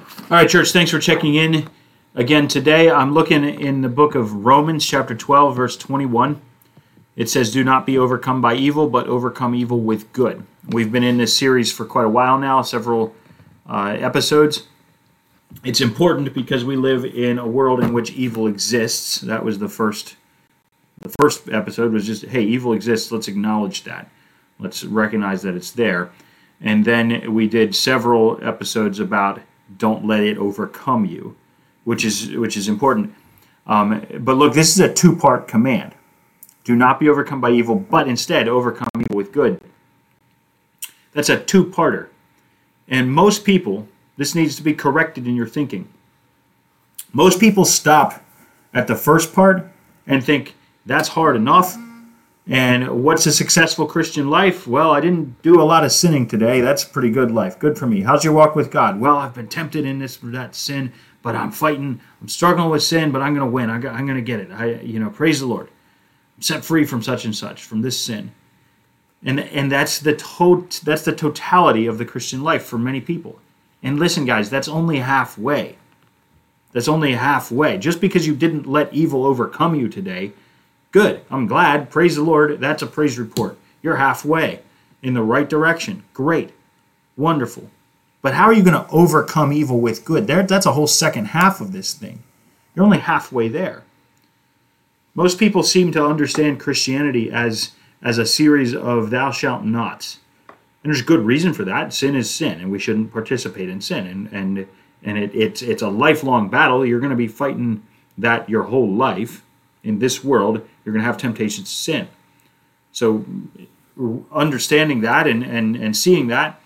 All right, church, thanks for checking in. Again, today I'm looking in the book of Romans, chapter 12, verse 21. It says, "Do not be overcome by evil, but overcome evil with good." We've been in this series for quite a while now, several episodes. It's important because we live in a world in which evil exists. That was the first episode was just, hey, evil exists. Let's acknowledge that. Let's recognize that it's there. And then we did several episodes about don't let it overcome you, which is important. But look, this is a two-part command. Do not be overcome by evil, but instead overcome evil with good. That's a two-parter. And most people, this needs to be corrected in your thinking. Most people stop at the first part and think, that's hard enough. And what's a successful Christian life? Well, I didn't do a lot of sinning today. That's a pretty good life. Good for me. How's your walk with God? Well, I've been tempted in this or that sin, but I'm fighting. I'm struggling with sin, but I'm going to win. I'm going to get it. Praise the Lord. I'm set free from such and such, from this sin. And that's the totality of the Christian life for many people. And listen, guys, that's only halfway. That's only halfway. Just because you didn't let evil overcome you today, good. I'm glad. Praise the Lord. That's a praise report. You're halfway in the right direction. Great. Wonderful. But how are you going to overcome evil with good? That's a whole second half of this thing. You're only halfway there. Most people seem to understand Christianity as a series of thou shalt nots. And there's good reason for that. Sin is sin, and we shouldn't participate in sin. And it's a lifelong battle. You're going to be fighting that your whole life. In this world, you're going to have temptations to sin. So understanding that and seeing that,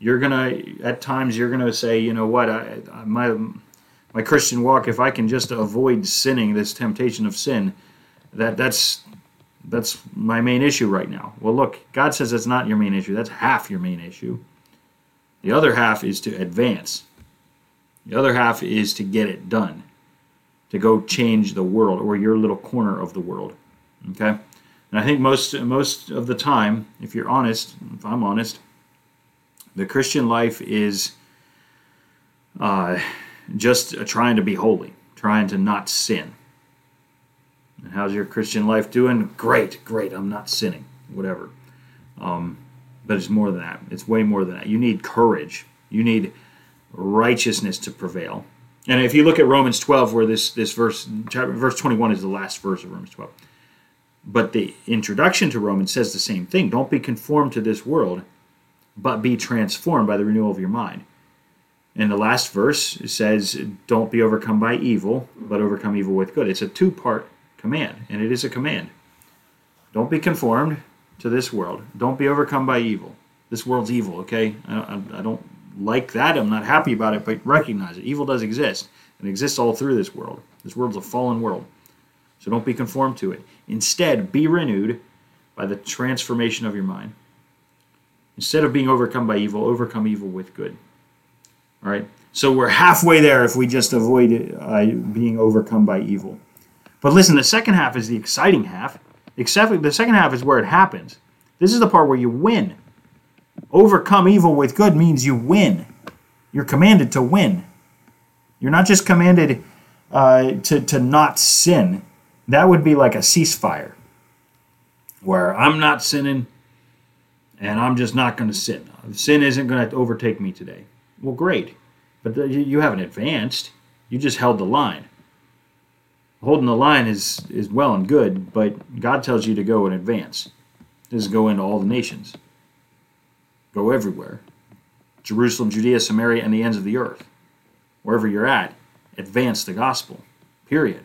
at times you're going to say, you know what, my Christian walk, if I can just avoid sinning, this temptation of sin, that's my main issue right now. Well, look, God says that's not your main issue. That's half your main issue. The other half is to advance. The other half is to get it done. To go change the world or your little corner of the world, okay? And I think most of the time, if you're honest, if I'm honest, the Christian life is just trying to be holy, trying to not sin. And how's your Christian life doing? Great, I'm not sinning, whatever. But it's more than that. It's way more than that. You need courage. You need righteousness to prevail. And if you look at Romans 12, where this verse 21 is the last verse of Romans 12. But the introduction to Romans says the same thing. Don't be conformed to this world, but be transformed by the renewal of your mind. And the last verse says, don't be overcome by evil, but overcome evil with good. It's a two-part command, and it is a command. Don't be conformed to this world. Don't be overcome by evil. This world's evil, okay? I don't like that. I'm not happy about it, but recognize it. Evil does exist, and it exists all through this world. This world's a fallen world, so don't be conformed to it. Instead, be renewed by the transformation of your mind. Instead of being overcome by evil, overcome evil with good. All right? So we're halfway there if we just avoid being overcome by evil. But listen, the second half is the exciting half. The second half is where it happens. This is the part where you win. Overcome evil with good means you win. You're commanded to win. You're not just commanded to not sin. That would be like a ceasefire, where I'm not sinning and I'm just not going to sin. Sin isn't going to overtake me today. Well, great. But you haven't advanced. You just held the line. Holding the line is well and good, but God tells you to go and advance. This is go into all the nations. Go everywhere. Jerusalem, Judea, Samaria, and the ends of the earth. Wherever you're at, advance the gospel. Period.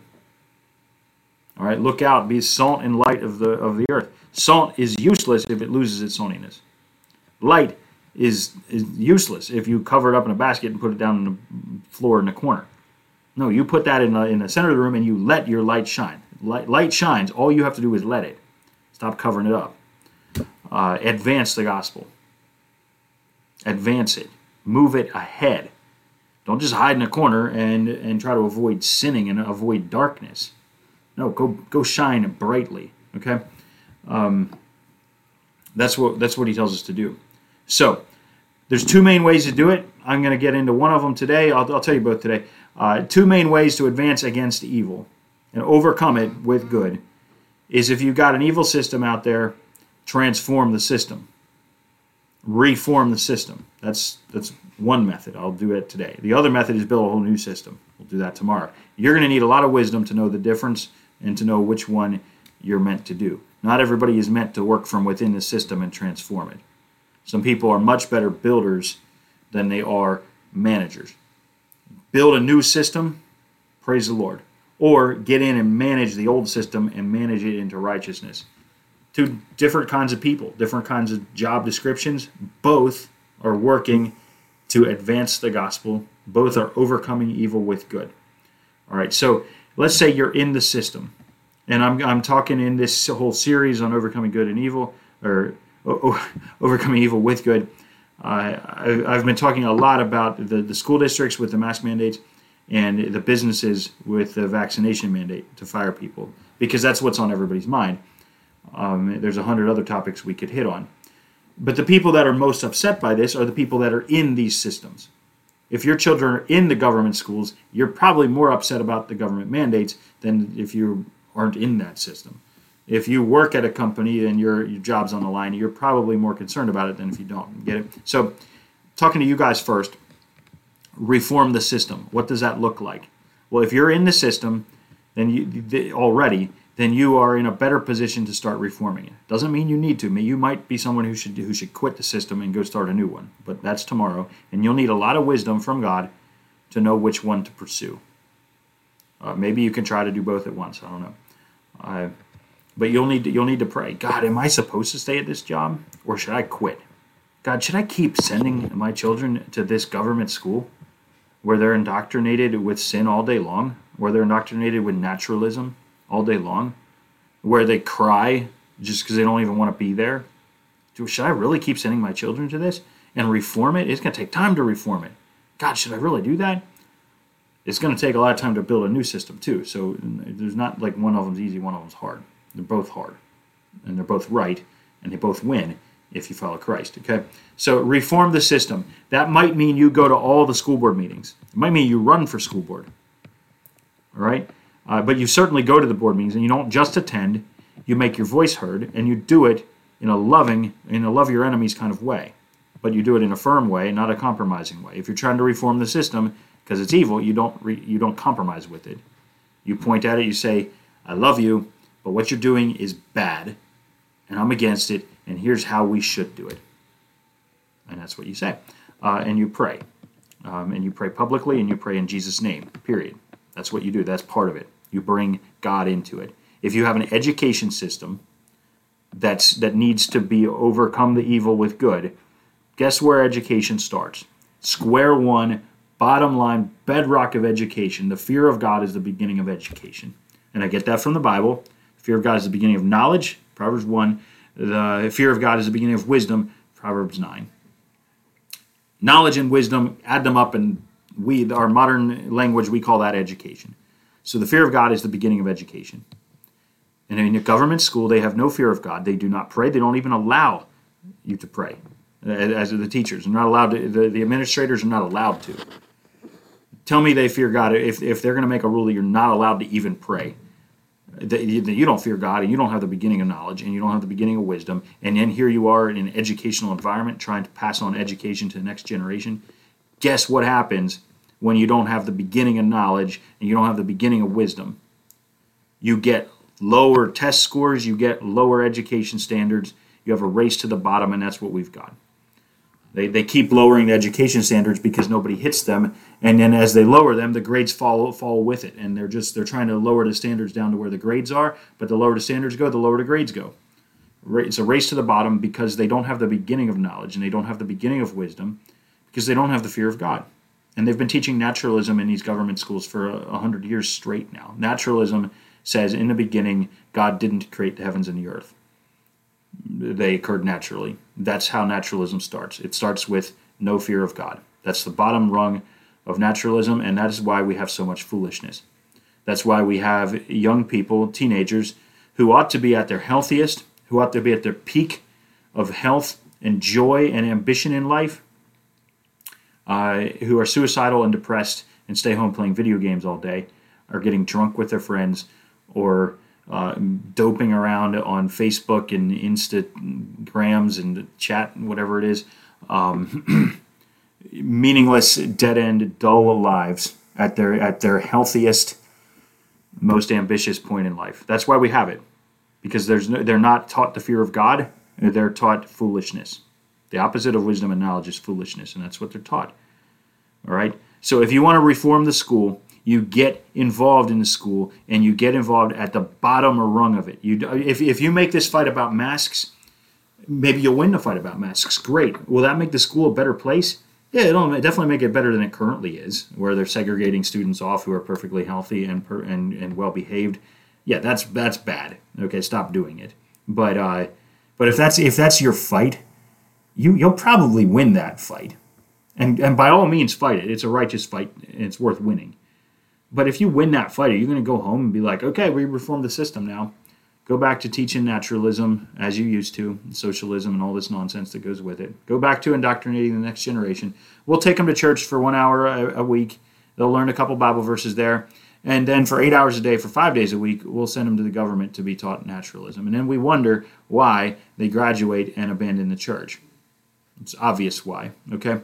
All right, look out. Be salt and light of the earth. Salt is useless if it loses its saltiness. Light is useless if you cover it up in a basket and put it down on the floor in the corner. No, you put that in the center of the room and you let your light shine. Light shines. All you have to do is let it. Stop covering it up. Advance the gospel. Advance it. Move it ahead. Don't just hide in a corner and try to avoid sinning and avoid darkness. No, go shine brightly. Okay, that's what he tells us to do. So there's two main ways to do it. I'm going to get into one of them today. I'll tell you both today. Two main ways to advance against evil and overcome it with good is if you've got an evil system out there, transform the system. Reform the system. That's one method. I'll do it today. The other method is build a whole new system. We'll do that tomorrow. You're going to need a lot of wisdom to know the difference and to know which one you're meant to do. Not everybody is meant to work from within the system and transform it. Some people are much better builders than they are managers. Build a new system, praise the Lord. Or get in and manage the old system and manage it into righteousness. Two different kinds of people, different kinds of job descriptions. Both are working to advance the gospel. Both are overcoming evil with good. All right, so let's say you're in the system. And I'm talking in this whole series on overcoming good and evil, or overcoming evil with good. I've been talking a lot about the school districts with the mask mandates and the businesses with the vaccination mandate to fire people, because that's what's on everybody's mind. There's 100 other topics we could hit on. But the people that are most upset by this are the people that are in these systems. If your children are in the government schools, you're probably more upset about the government mandates than if you aren't in that system. If you work at a company and your job's on the line, you're probably more concerned about it than if you don't. Get it? So, talking to you guys first, reform the system. What does that look like? Well, if you're in the system, then you are in a better position to start reforming it. Doesn't mean you need to. You might be someone who should quit the system and go start a new one, but that's tomorrow. And you'll need a lot of wisdom from God to know which one to pursue. Maybe you can try to do both at once. I don't know. But you'll need to pray. God, am I supposed to stay at this job, or should I quit? God, should I keep sending my children to this government school where they're indoctrinated with sin all day long, where they're indoctrinated with naturalism all day long, where they cry just because they don't even want to be there? Should I really keep sending my children to this and reform it? It's going to take time to reform it. God, should I really do that? It's going to take a lot of time to build a new system too. So there's not like one of them's easy, one of them's hard. They're both hard, and they're both right, and they both win if you follow Christ, okay? So reform the system. That might mean you go to all the school board meetings. It might mean you run for school board, all right? But you certainly go to the board meetings, and you don't just attend. You make your voice heard, and you do it in a love your enemies kind of way. But you do it in a firm way, not a compromising way. If you're trying to reform the system because it's evil, you don't compromise with it. You point at it, you say, I love you, but what you're doing is bad, and I'm against it, and here's how we should do it. And that's what you say. And you pray. And you pray publicly, and you pray in Jesus' name, period. That's what you do. That's part of it. You bring God into it. If you have an education system that needs to be overcome the evil with good, guess where education starts? Square one, bottom line, bedrock of education. The fear of God is the beginning of education. And I get that from the Bible. Fear of God is the beginning of knowledge, Proverbs 1. The fear of God is the beginning of wisdom, Proverbs 9. Knowledge and wisdom, add them up, and our modern language, we call that education. So the fear of God is the beginning of education. And in a government school, they have no fear of God. They do not pray. They don't even allow you to pray, as are the teachers. They're not allowed to, the administrators are not allowed to. Tell me they fear God if they're going to make a rule that you're not allowed to even pray. That you don't fear God, and you don't have the beginning of knowledge, and you don't have the beginning of wisdom, and then here you are in an educational environment trying to pass on education to the next generation. Guess what happens when you don't have the beginning of knowledge and you don't have the beginning of wisdom? You get lower test scores, you get lower education standards, you have a race to the bottom, and that's what we've got. They keep lowering the education standards because nobody hits them, and then as they lower them, the grades fall with it, and they're trying to lower the standards down to where the grades are, but the lower the standards go, the lower the grades go. It's a race to the bottom because they don't have the beginning of knowledge, and they don't have the beginning of wisdom because they don't have the fear of God. And they've been teaching naturalism in these government schools for 100 years straight now. Naturalism says, in the beginning, God didn't create the heavens and the earth. They occurred naturally. That's how naturalism starts. It starts with no fear of God. That's the bottom rung of naturalism, and that is why we have so much foolishness. That's why we have young people, teenagers, who ought to be at their healthiest, who ought to be at their peak of health and joy and ambition in life, who are suicidal and depressed and stay home playing video games all day, are getting drunk with their friends, or doping around on Facebook and Instagrams and chat and whatever it is. Meaningless, dead-end, dull lives at their healthiest, most ambitious point in life. That's why we have it, because they're not taught the fear of God. They're taught foolishness. The opposite of wisdom and knowledge is foolishness, and that's what they're taught. All right? So if you want to reform the school, you get involved in the school, and you get involved at the bottom rung of it. If you make this fight about masks, maybe you'll win the fight about masks. Great. Will that make the school a better place? Yeah, it'll definitely make it better than it currently is, where they're segregating students off who are perfectly healthy and well behaved. Yeah, that's bad. Okay, stop doing it. But if that's your fight, you'll probably win that fight. And by all means, fight it. It's a righteous fight, and it's worth winning. But if you win that fight, are you going to go home and be like, okay, we reformed the system now. Go back to teaching naturalism as you used to, socialism and all this nonsense that goes with it. Go back to indoctrinating the next generation. We'll take them to church for 1 hour a week. They'll learn a couple Bible verses there. And then for 8 hours a day, for 5 days a week, we'll send them to the government to be taught naturalism. And then we wonder why they graduate and abandon the church. It's obvious why, okay?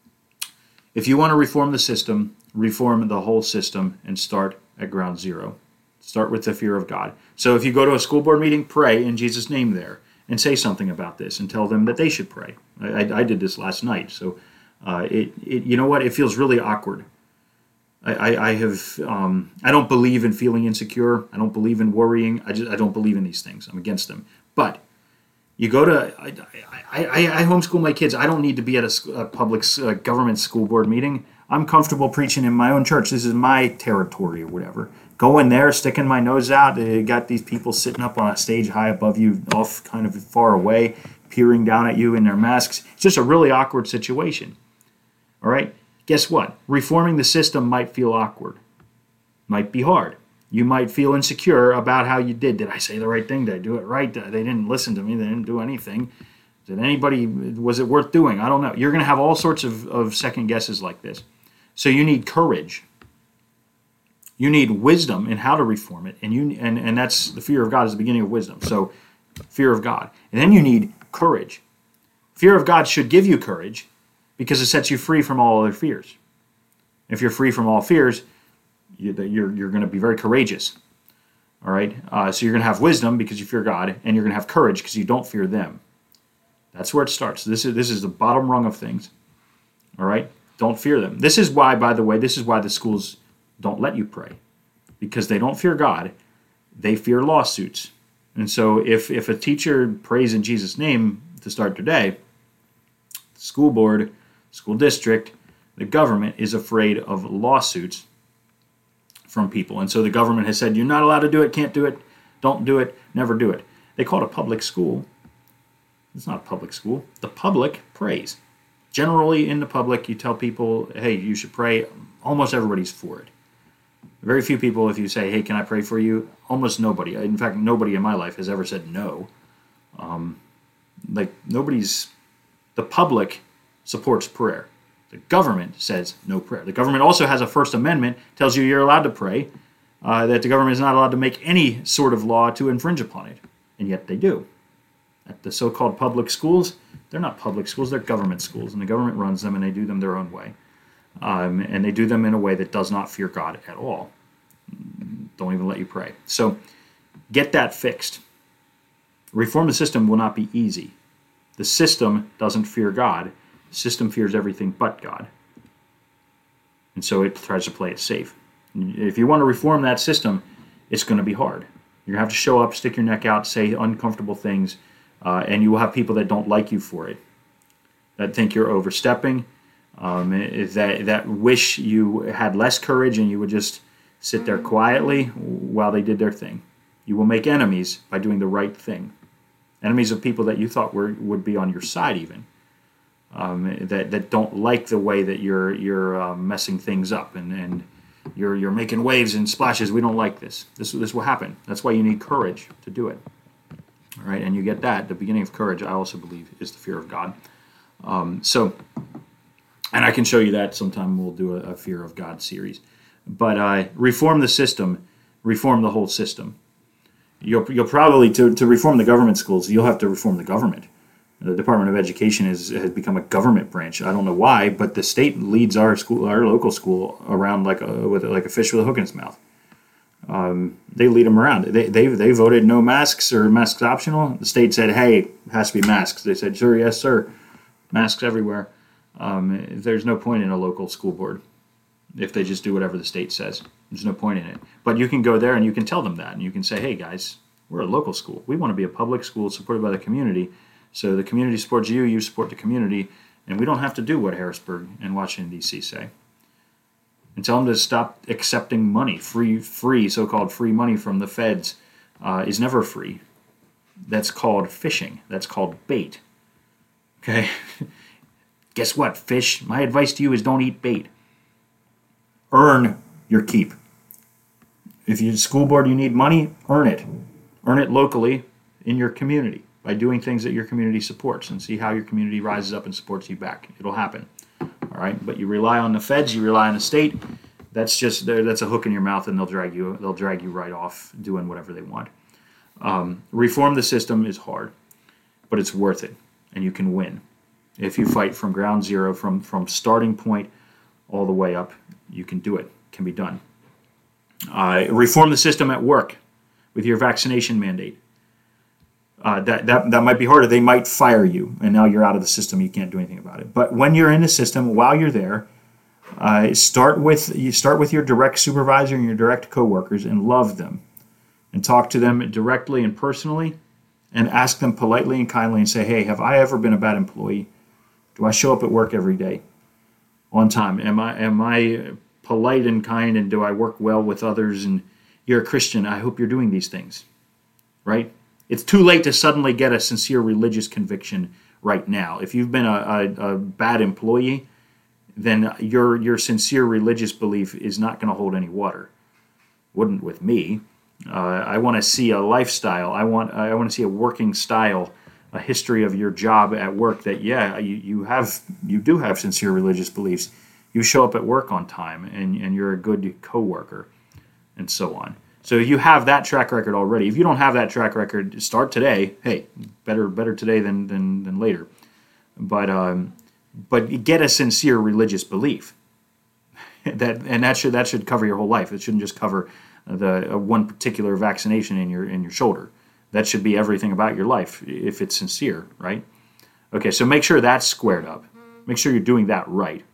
If you want to reform the system, reform the whole system and start at ground zero. Start with the fear of God. So if you go to a school board meeting, pray in Jesus' name there and say something about this and tell them that they should pray. I did this last night, so you know what? It feels really awkward. I don't believe in feeling insecure. I don't believe in worrying. I don't believe in these things. I'm against them. But you go to I homeschool my kids. I don't need to be at a public government school board meeting. I'm comfortable preaching in my own church. This is my territory or whatever. Go in there, sticking my nose out. They got these people sitting up on a stage high above you, off kind of far away, peering down at you in their masks. It's just a really awkward situation. All right? Guess what? Reforming the system might feel awkward. Might be hard. You might feel insecure about how you did. Did I say the right thing? Did I do it right? They didn't listen to me. They didn't do anything. Was it worth doing? I don't know. You're going to have all sorts of second guesses like this. So you need courage. You need wisdom in how to reform it, and that's the fear of God is the beginning of wisdom. So, fear of God, and then you need courage. Fear of God should give you courage because it sets you free from all other fears. If you're free from all fears, you're going to be very courageous. All right, so you're going to have wisdom because you fear God, and you're going to have courage because you don't fear them. That's where it starts. This is the bottom rung of things. All right, don't fear them. This is why, by the way, the schools don't let you pray, because they don't fear God. They fear lawsuits. And so if a teacher prays in Jesus' name to start their day, the school board, school district, the government is afraid of lawsuits from people. And so the government has said, you're not allowed to do it, can't do it, don't do it, never do it. They call it a public school. It's not a public school. The public prays. Generally in the public, you tell people, hey, you should pray. Almost everybody's for it. Very few people, if you say, hey, can I pray for you? Almost nobody. In fact, nobody in my life has ever said no. The public supports prayer. The government says no prayer. The government also has a First Amendment, tells you you're allowed to pray, that the government is not allowed to make any sort of law to infringe upon it. And yet they do. At the so-called public schools, they're not public schools, they're government schools, and the government runs them and they do them their own way. And they do them in a way that does not fear God at all. Don't even let you pray. So get that fixed. Reform the system will not be easy. The system doesn't fear God. The system fears everything but God. And so it tries to play it safe. If you want to reform that system, it's going to be hard. You're going to have to show up, stick your neck out, say uncomfortable things, and you will have people that don't like you for it, that think you're overstepping, that wish you had less courage and you would just sit there quietly while they did their thing. You will make enemies by doing the right thing. Enemies of people that you thought would be on your side even, that don't like the way that you're messing things up and you're making waves and splashes. We don't like this. This will happen. That's why you need courage to do it. All right, and you get that. The beginning of courage, I also believe, is the fear of God. So And I can show you that sometime. We'll do a Fear of God series. But reform the system, reform the whole system. You'll probably, to reform the government schools, you'll have to reform the government. The Department of Education has become a government branch. I don't know why, but the state leads our local school around like a fish with a hook in its mouth. They lead them around. They voted no masks or masks optional. The state said, hey, it has to be masks. They said, sure, yes, sir. Masks everywhere. There's no point in a local school board if they just do whatever the state says. There's no point in it. But you can go there and you can tell them that. And you can say, hey, guys, we're a local school. We want to be a public school supported by the community. So the community supports you, you support the community, and we don't have to do what Harrisburg and Washington, D.C. say. And tell them to stop accepting money, free so-called free money from the feds is never free. That's called fishing. That's called bait. Okay? Guess what, fish? My advice to you is don't eat bait. Earn your keep. If you're school board, you need money, earn it. Earn it locally in your community by doing things that your community supports, and see how your community rises up and supports you back. It'll happen. All right, but you rely on the feds, you rely on the state. That's a hook in your mouth, and they'll drag you right off doing whatever they want. Reform the system is hard, but it's worth it, and you can win if you fight from ground zero, from starting point all the way up. You can do it. It can be done. Reform the system at work with your vaccination mandate. That might be harder. They might fire you, and now you're out of the system. You can't do anything about it. But when you're in the system, while you're there, start with your direct supervisor and your direct coworkers, and love them, and talk to them directly and personally, and ask them politely and kindly, and say, "Hey, have I ever been a bad employee? Do I show up at work every day on time? Am I polite and kind, and do I work well with others? And you're a Christian. I hope you're doing these things, right?" It's too late to suddenly get a sincere religious conviction right now. If you've been a bad employee, then your sincere religious belief is not going to hold any water. Wouldn't with me. I want to see a lifestyle. I want to see a working style, a history of your job at work that, yeah, you do have sincere religious beliefs. You show up at work on time, and you're a good coworker, and so on. So you have that track record already. If you don't have that track record, start today. Hey, better today than later. But get a sincere religious belief. that should cover your whole life. It shouldn't just cover the one particular vaccination in your shoulder. That should be everything about your life if it's sincere, right? Okay, so make sure that's squared up. Make sure you're doing that right.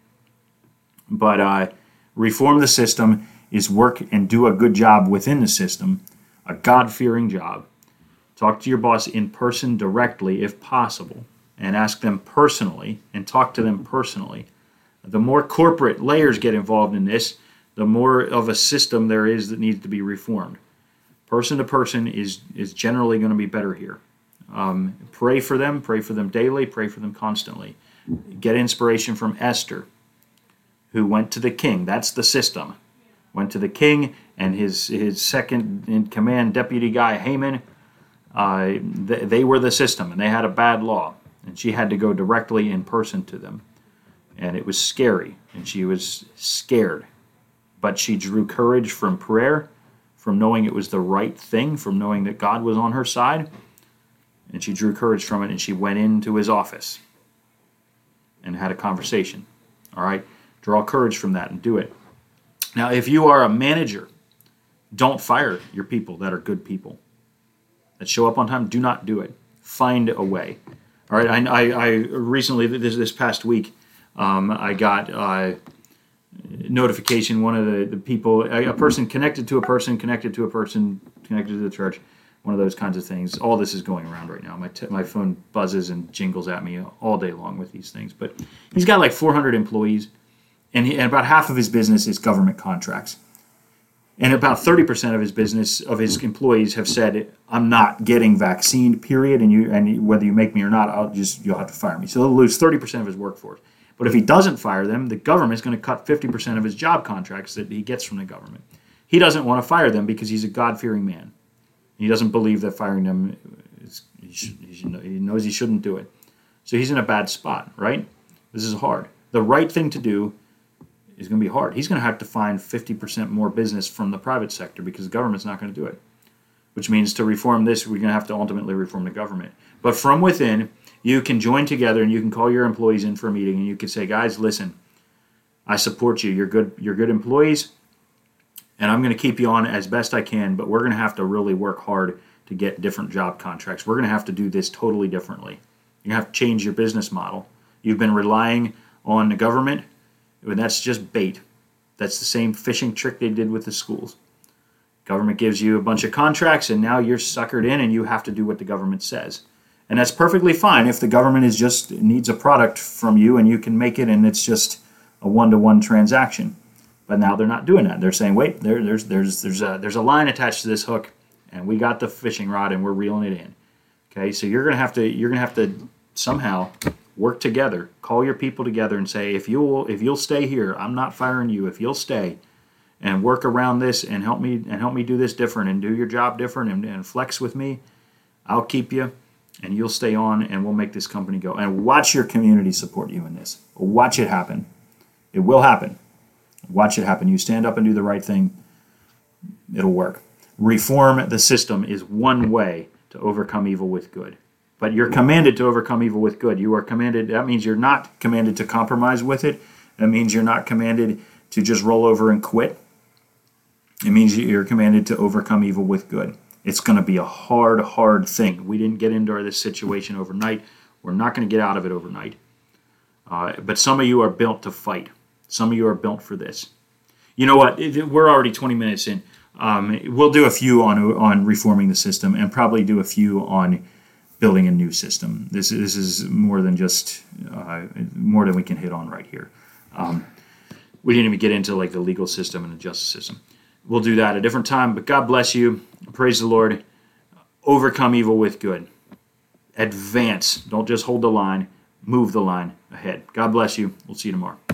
But reform the system is work and do a good job within the system, a God-fearing job. Talk to your boss in person directly if possible, and ask them personally, and talk to them personally. The more corporate layers get involved in this, the more of a system there is that needs to be reformed. Person to person is generally going to be better here. Pray for them daily, pray for them constantly. Get inspiration from Esther, who went to the king. That's the system. Went to the king and his second in command deputy guy, Haman. They were the system, and they had a bad law. And she had to go directly in person to them. And it was scary, and she was scared. But she drew courage from prayer, from knowing it was the right thing, from knowing that God was on her side. And she drew courage from it, and she went into his office and had a conversation. All right? Draw courage from that and do it. Now, if you are a manager, don't fire your people that are good people, that show up on time. Do not do it. Find a way. All right. I recently, this past week, I got notification. One of the people, a person connected to a person, connected to a person, connected to the church. One of those kinds of things. All this is going around right now. My phone buzzes and jingles at me all day long with these things. But he's got like 400 employees. And about half of his business is government contracts. And about 30% of his employees have said, "I'm not getting vaccinated, period, and whether you make me or not, you'll have to fire me." So he'll lose 30% of his workforce. But if he doesn't fire them, the government's going to cut 50% of his job contracts that he gets from the government. He doesn't want to fire them because he's a God-fearing man. He doesn't believe that firing them he knows he shouldn't do it. So he's in a bad spot, right? This is hard. the right thing to do is going to be hard. He's going to have to find 50% more business from the private sector because the government's not going to do it. Which means to reform this, we're going to have to ultimately reform the government. But from within, you can join together and you can call your employees in for a meeting and you can say, guys, listen, I support you. You're good employees, and I'm going to keep you on as best I can, but we're going to have to really work hard to get different job contracts. We're going to have to do this totally differently. You're going to have to change your business model. You've been relying on the government, and that's just bait. That's the same fishing trick they did with the schools. Government gives you a bunch of contracts, and now you're suckered in, and you have to do what the government says. And that's perfectly fine if the government needs a product from you, and you can make it, and it's just a one-to-one transaction. But now they're not doing that. They're saying, wait, there's a line attached to this hook, and we got the fishing rod, and we're reeling it in. Okay, so you're gonna have to somehow work together, call your people together, and say, if you'll stay here, I'm not firing you. If you'll stay and work around this and help me do this different and do your job different and flex with me, I'll keep you and you'll stay on and we'll make this company go. And watch your community support you in this. Watch it happen. It will happen. Watch it happen. You stand up and do the right thing, it'll work. Reform the system is one way to overcome evil with good. But you're commanded to overcome evil with good. You are commanded, that means you're not commanded to compromise with it. That means you're not commanded to just roll over and quit. It means you're commanded to overcome evil with good. It's going to be a hard thing. We didn't get into this situation overnight. We're not going to get out of it overnight. But some of you are built to fight. Some of you are built for this. You know what? We're already 20 minutes in. We'll do a few on reforming the system and probably do a few on building a new system. This is more than just more than we can hit on right here. We didn't even get into like the legal system and the justice system. We'll do that at a different time, but God bless you. Praise the Lord. Overcome evil with good. Advance. Don't just hold the line. Move the line ahead. God bless you. We'll see you tomorrow.